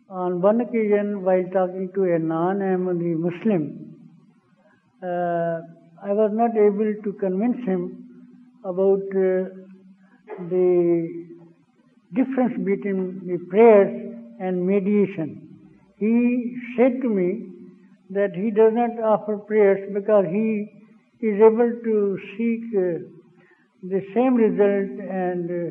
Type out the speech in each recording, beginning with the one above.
On one occasion, while talking to a non-Ahmadi Muslim, I was not able to convince him about the difference between the prayers and mediation. He said to me that he does not offer prayers because he is able to seek the same result and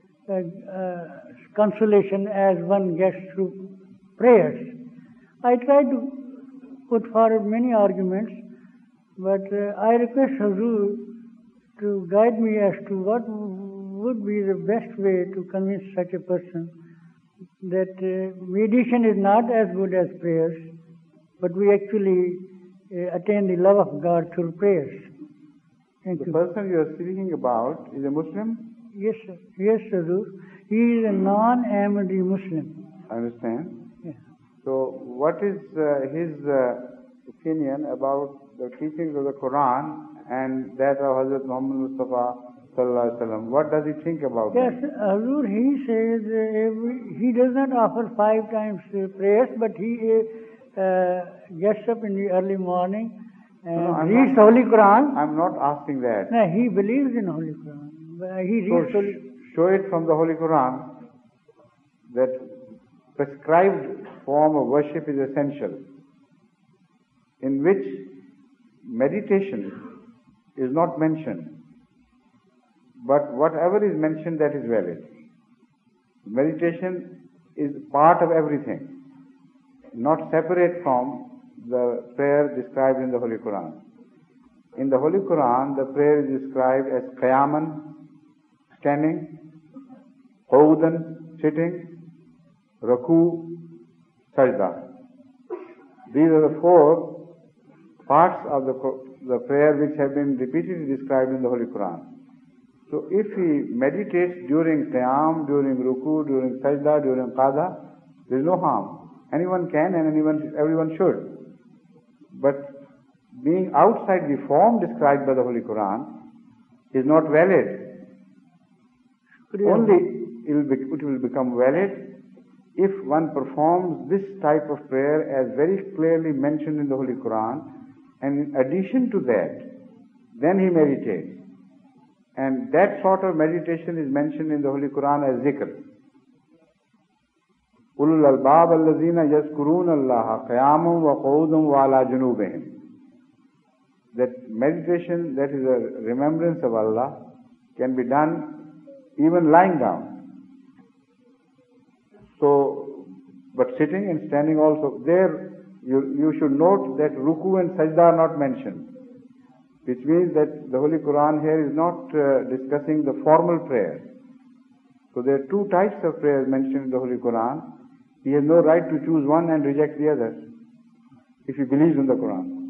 consolation as one gets through prayers. I tried to put forward many arguments, but I request Hazur to guide me as to what would be the best way to convince such a person that meditation is not as good as prayers, but we actually attain the love of God through prayers. Thank you. The person you are speaking about is a Muslim? Yes, sir. Yes, Hazur. He is a non-Ahmadi Muslim. I understand. Yeah. So, what is his opinion about the teachings of the Quran and that of Hazrat Muhammad Mustafa Sallallahu Alaihi Wasallam? What does he think about Yes, that? Hazur, he says he does not offer 5 times prayers, but he gets up in the early morning and reads Holy Quran. I'm not asking that. No, he believes in Holy Quran. He reads Holy Show it from the Holy Quran that prescribed form of worship is essential, in which meditation is not mentioned, but whatever is mentioned, that is valid. Meditation is part of everything, not separate from the prayer described in the Holy Quran. In the Holy Quran, the prayer is described as qayaman, standing, qu'udan, sitting, raku, sajda. These are the 4 parts of the prayer which have been repeatedly described in the Holy Quran. So if he meditates during qiyam, during ruku, during sajda, during qada, there is no harm. Anyone can and everyone should. But being outside the form described by the Holy Quran is not valid. Only it will become valid if one performs this type of prayer as very clearly mentioned in the Holy Quran, and in addition to that, then he meditates. And that sort of meditation is mentioned in the Holy Quran as zikr. Ulul albab allazina yazkuruna allaha qiyaman wa qu'udan wa ala junubihim. That meditation, that is a remembrance of Allah, can be done even lying down. So, but sitting and standing also, there you should note that ruku and sajda are not mentioned, which means that the Holy Quran here is not discussing the formal prayer. So there are 2 types of prayers mentioned in the Holy Quran. He has no right to choose one and reject the other if he believes in the Quran.